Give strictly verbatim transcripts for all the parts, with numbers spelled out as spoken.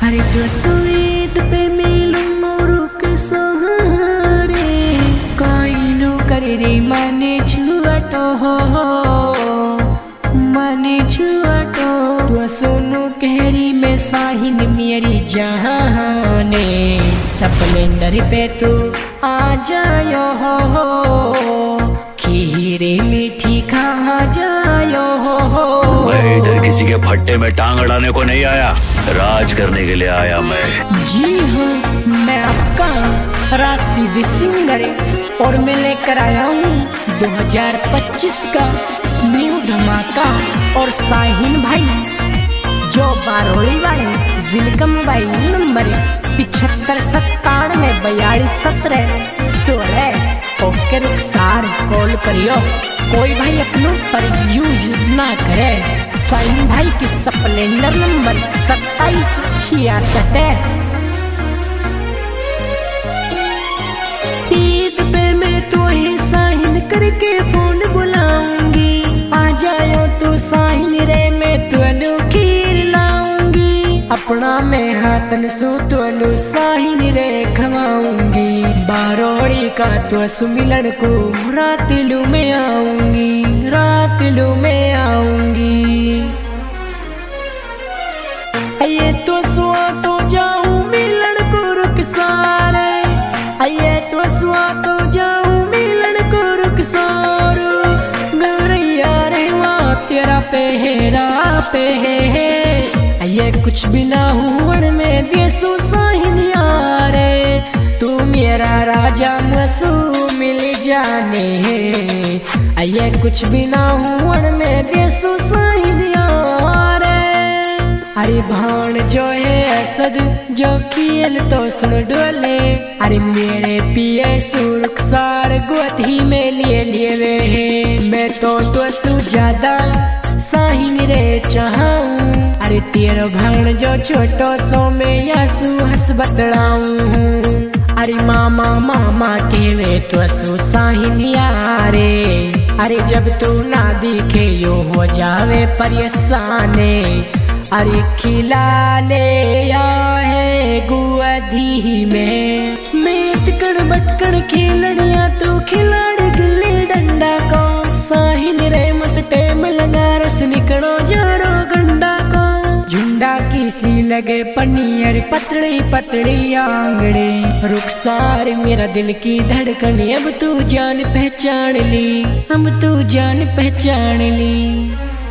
अरे तो स्वीट पे मिलूं रुक सहारे काइलो करे रे मने छुआटो हो मने छुआटो तो सोनू कहरी में साहिन मेरी जहाने स्प्लेंडर पे तू आ जायो हो खीरे मीठी खा जायो हो। मैं इधर किसी के भट्टे में टांग अड़ाने को नहीं आया, राज करने के लिए आया मैं। जी हाँ, मैं आपका राशिद सिंगर और मैं लेकर आया हूँ दो हज़ार पच्चीस का न्यू धमाका। और साहिन भाई जो बारोली वाले जिले मोबाइल नंबर पिछहत्तर सत्तानवे बयालीस सत्रह सोलह ओके रुखसार कॉल करियो। कोई भाई अपनों पर यूज ना करे। साहिन भाई की स्प्लेंडर नंबर सत्ताईस छियासठ है। ईद पे मैं तो ही साहिन करके फोन बुलाऊंगी, आ जाओ तो साहिन रे मैं तो खीर लाऊंगी। अपना मैं हाथन सो तो साहिन रे खवाऊंगी। बारोड़ी का तो सुमिलन को रात लू में आऊंगी, रात लू में आऊंगी। ये तो सुआ तो जाऊं मिलन को रुक सारे, ये तो सुआ तो जाऊं मिलन को रुक सारो। गौरैया रे वहाँ तेरा पहरा पे है, ये कुछ भी ना हुआ में देसो साहिन यारे। तू मेरा राजा मसू मिल जाने है, ये कुछ भी ना हुआ में देसो साहिन यारे। अरे भाण जो है असद जो खेल तो सुन डोले, अरे मेरे पिए सुरक्षार गोदी में लिए लिए वे है। मैं तो तो सु ज्यादा साहिन रे चाहूं, अरे तेरो भाण जो छोटो सो में यासु हंस बतलाऊं। अरे मामा मामा कहवे तो सु साहिन यारे, अरे जब तू ना दिखे यो हो जावे परेशाने। अरे खिला ले या है गुआधी में मेटकड़ बटकड़ खेलड़िया तो खिलाड़ गिल्ली डंडा को। साहिन रे मत टेम लगा रस निकलो जड़ो गंडा को। झुंडा किसी लगे पनियर पतली पतली आंगड़े, रुखसार मेरा दिल की धड़कन अब तू जान पहचान ली, हम तू जान पहचान ली।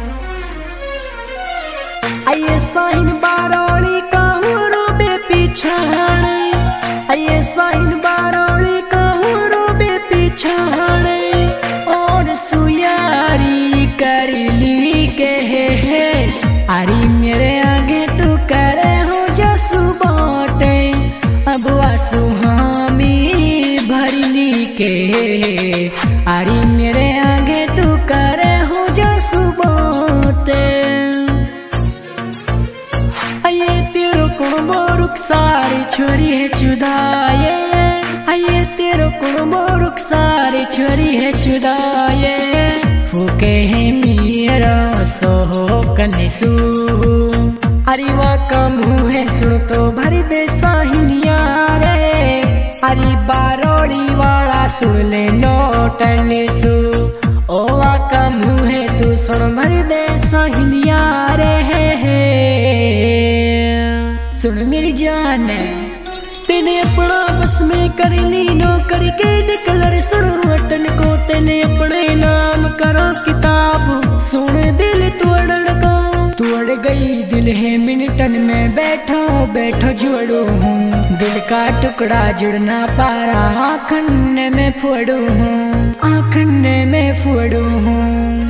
आइए साहिन बारोली का रोबे पीछाने, आइए साहिन बारोली का रोबे पीछाने। और सुयारी कर ली के है, अरे मेरे आगे तू करे हो जसु बाटे। अब आसु हामी भर ली के, अरे मेरे आगे तू करे हो जसु बाटे। आये तेरो कुणबो रुखसारी छोरी है चुदाए, आये तेरो कुणबो रुखसारी छोरी है चुदाए। फूके है मेरा सोहो कनेसु, अरे वा कम है सुन तो भर दे साहिन यारे। अरे बारोड़ी वाला सुन ले नोटने सु, ओ वा कम है तू सुन भर दे साहिन यारे। सुन मेरी जान तेने अपना बस में कर ली नौकरी के निकलर। सुन वतन को तेने अपने नाम करो किताब, सुन दिल तोड़न को तोड़ गई दिल है मिनटन में। बैठो बैठो जोड़ो हूँ दिल का टुकड़ा जुड़ना पारा, आखन्ने में फोड़ू हूँ आखन्ने में फोड़ू हूँ।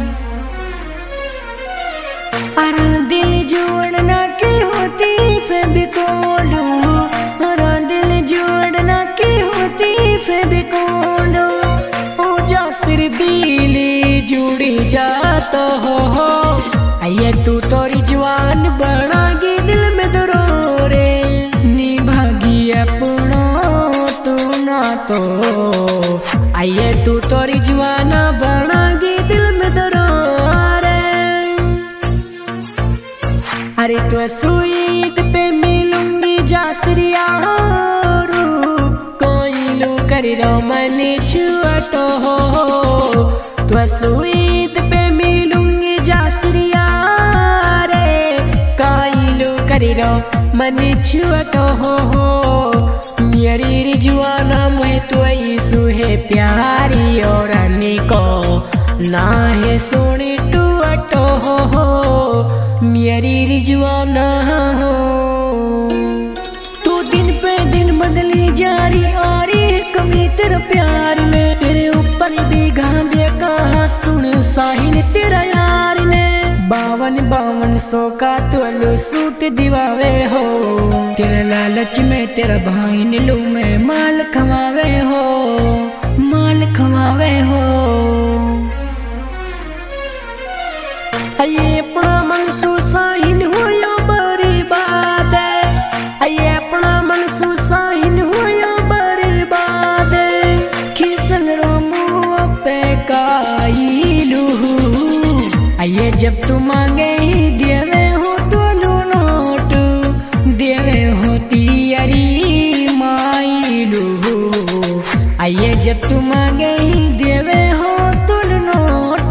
अरे दिल जोड़ना की होती फेविकोल, अरे दिल जोड़ना की होती फेविकोल। ओ जा सिर दिली जुड़ी जातो हो, आइए तू तोरी जवान बनागी दिल में दरोरे। निभागी अपनो तू ना तो, आइए तू तोरी जवाना बनागी दिल में दरोरे। अरे तो स्वीट पे मिलूंगा मन छुअटो हो तो सुईद पे मिलूंगी जासरिया रे काइलू करी रो मन छुअटो हो मेरी रिजवाना मुहे तो सुहे प्यारी और को ना है सोनी टू अटो हो मेरी रिजवाना हो तू दिन पे दिन बदली जा रही और कमी तेरा प्यार में तेरे ऊपर भी घांबे कहाँ सुन साहिन तेरा यार ने बावन बावन सौ का तोलू सूट दिवावे हो तेरे लालच में तेरा भाई नीलू में माल खवावे हो माल खवावे हो अये अपना मन सुसाहिन हो यो बर्बाद अये अपना मन सुसाहिन हो यो बर्बाद खिसल रो मुँह पे काइलू अये जब तू मांगे ही देवे हो तो लो नोट देवे हो तियरी माइलू अये जब तू मांगे ही देवे हो तो लो नोट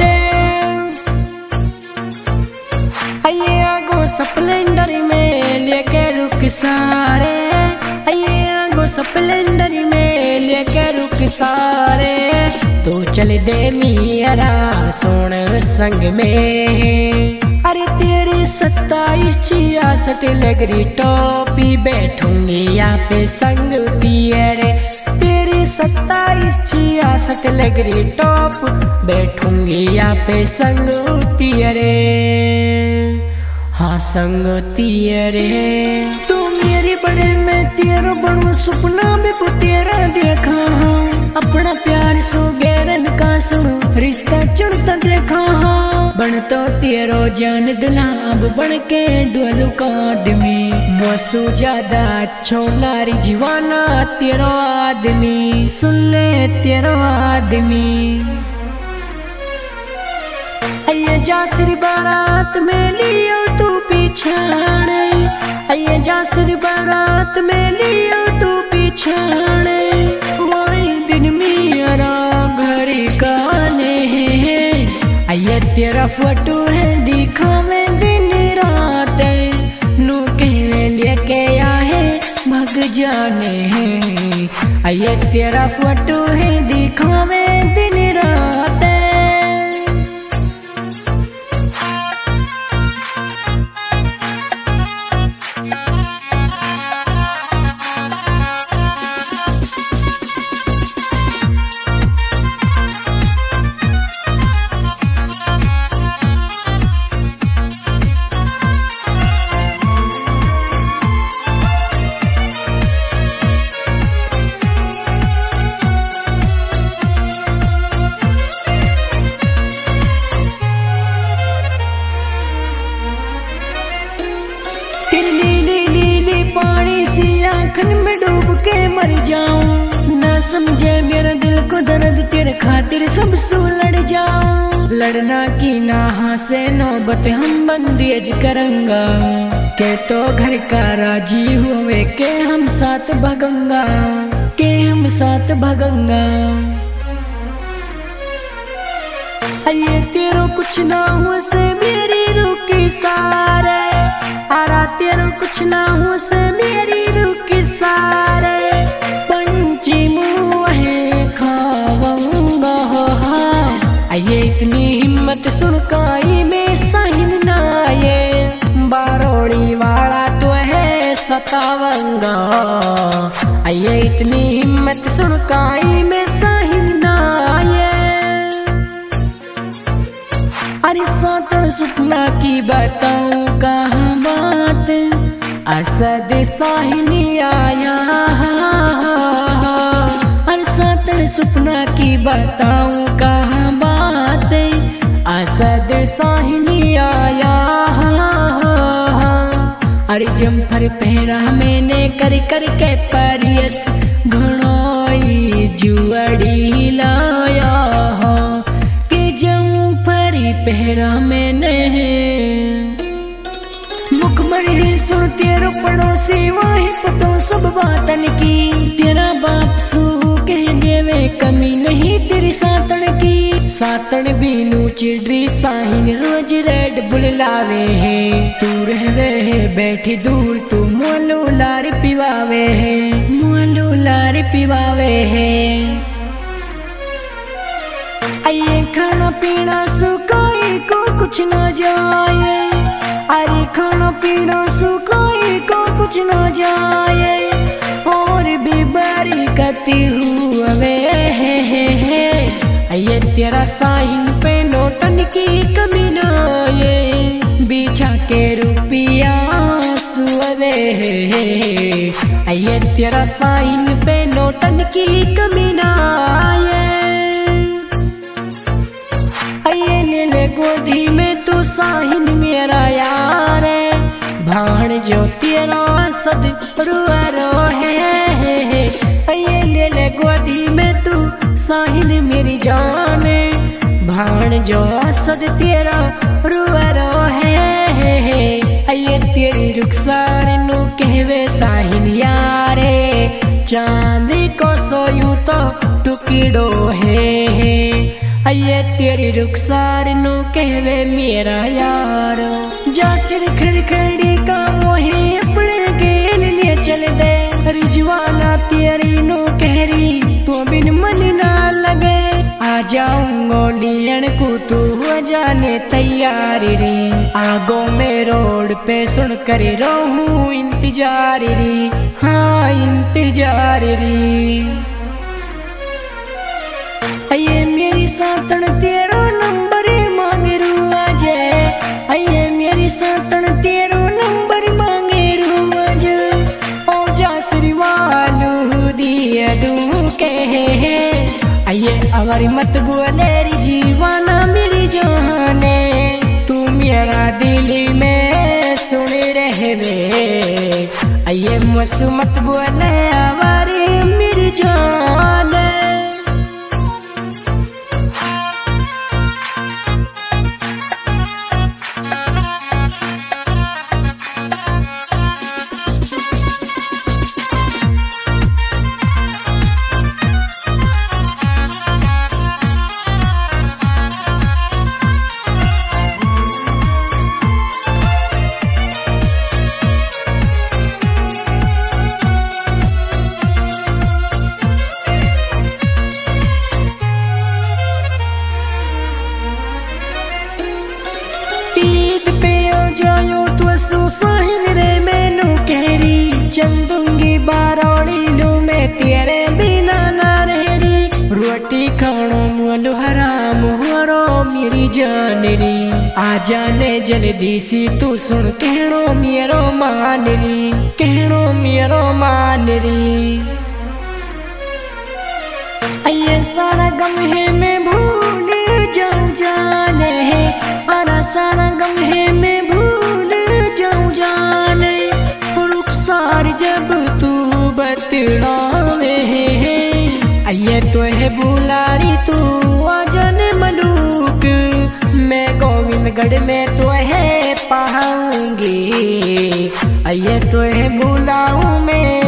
अये आगो स्प्लेंडर में लेके रुक सारे अये आगो स्प्लेंडर में लेके रुक सारे तो चल दे मेरा सोन संग में अरे तेरी सत्ताईस छियासठ लगरी टोपी बैठूंगी यहाँ पे संग तेरे तेरी सत्ताईस छियासठ लगरी टॉप बैठूंगी यहाँ पे संग तेरे हाँ संग तेरे तू मेरी बड़े में तेरा बड़ो सपना में तेरा देखा हाँ अपना प्यार सो गैरन का सुनो रिश्ता चुनता देखा हाँ बन तो तेरो जान दिला अब बन के डोलू का आदमी मसू ज्यादा अच्छो नारी जीवाना तेरो आदमी सुन ले तेरो आदमी अये जासरी बारात में लियो तू पिछाड़े अये जासरी बारात में लियो तू पिछाड़े वही दिन मेरा घर काने अये तेरा फोटो है दिखावे दिन रात नू कहने लेके आए भग जाने अये तेरा फोटो है दिखावे दिन रात पानी सी आँखन में डूब के मर जाऊं ना समझे मेरा दिल को दर्द तेरे खातिर सब सू लड़ जाऊं लड़ना की ना से नौबत हम बंदेज करेंगा के तो घर का राजी हुए के हम साथ भगंगा के हम साथ भगंगा अये तेरो कुछ ना हुआ से मेरी रुकी सारे आरा तेरो कुछ ना हुआ से मेरी रुकी सारे पंची मुँह खाऊंगा अये इतनी हिम्मत सुनकाई में साहिन ना ये बारोड़ी वाला तो है सतावंगा अये इतनी हिम्मत सुनकाई में साहिन ना ये अरे सातन सुपना की बताऊं कहाँ बात असद साहिनी आया अरे सातन सुपना की बताऊं कहाँ बात असद साहिनी आया अरे जम्फर पहरा मैंने कर कर के परियस घणोई जुअड़ी लाया पहरा मैंने मुखमरी सुन तेरो पड़ोसी वाही पतो सब बातन की तेरा बाप सू कह देवे में कमी नहीं तेरी सातन की। सातन बीनू चिड़री साहिन रोज रेड बुल लावे है। तू रहवे है बैठी दूर तू मोलू लार पिवावे है, मोलू लार पिवावे है। आइए खाना पीना सुकोई को कुछ न जाए, अरे खाना पीना सुकोई को कुछ न जाए। और भी बारी करती हूँ वे है, है, है। ये तेरा साइन पे नोटन की कमी ना ये, बिछा के रुपिया सुवे है। ये तेरा साइन पे नोटन की कमी ना ये। ये ले ले गोदी में तू साहिन मेरा यार है, भाण जो तेरा सद रुआ रो है। ये ले ले गोदी में तू साहिन मेरी जान, भाण जो सद तेरा रुआ रो है। ये तेरी रुखसार नु कहवे साहिन यारे, चांदी को सोयूं तो टुकड़ो है। ये तेरी रुखसार नु कहवे मेरा यार, जा सिर खड़खड़ी का मोहे अपने गेल ले चल दे। रिजवाना तेरी नु कहरी तो बिन मन ना लगे, आ जाऊंगो लियन को तू हो जाने तैयार रे। आगो में रोड पे सुन कर रहूं इंतजार रे, हाँ इंतजार रे। ये मेरी सातन तेरो नंबर मांगे रू आज, ये मेरी सातन तेरो नंबर मांगे रू आज। ओ जा श्रीवालू दिया दूं कहे, ये अवर मत बोले री जीवाना मेरी जाने, तू मेरा दिल में सुन रहवे। ये मसु मत बोले अवर मेरी जान। साहिन रे मैनू कहरी, चंदूंगी बारौड़ी लू मैं तेरे बिना ना रहरी। रोटी खानो मोल हराम हो मेरी जान री, आ जाने जल्दी सी तू सुन कहनो मेरो मान री, कहनो मेरो मान री। ये सारा गम है मैं भूल जाऊं जाने, अरा सारा गम है मैं भूल जाऊं जाने। रुखसार जब तू बतलावे है, ये तो है बुलारी तू आजन मलूक। मैं गोविंदगढ़ में तो है पाऊंगी, ये तो है बुलाऊं मैं